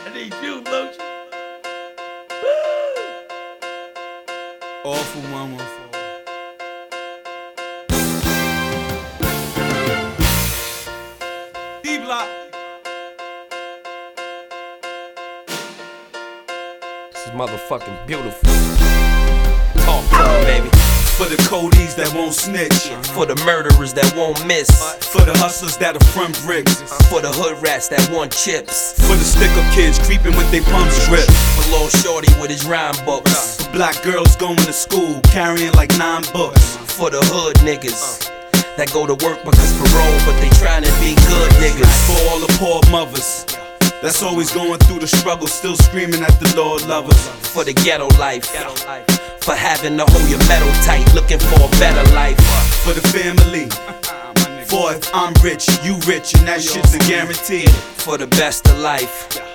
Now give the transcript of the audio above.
I need you, Loach. All for 114. D-Block. This is motherfucking beautiful. Talk to me, baby. For the codies that won't snitch. For the murderers that won't miss. For the hustlers that'll front bricks. For the hood rats that want chips. For the stick-up kids creeping with their pumps stripped. For Lil Shorty with his rhyme books. For black girls going to school carrying like 9 books. For the hood niggas that go to work because parole, but they trying to be good niggas. For all the poor mothers that's always going through the struggle, still screaming at the Lord lovers. For the ghetto life. For having to hold your metal tight, looking for a better life. For the family. For if I'm rich, you rich, and that shit's a guarantee. For the best of life.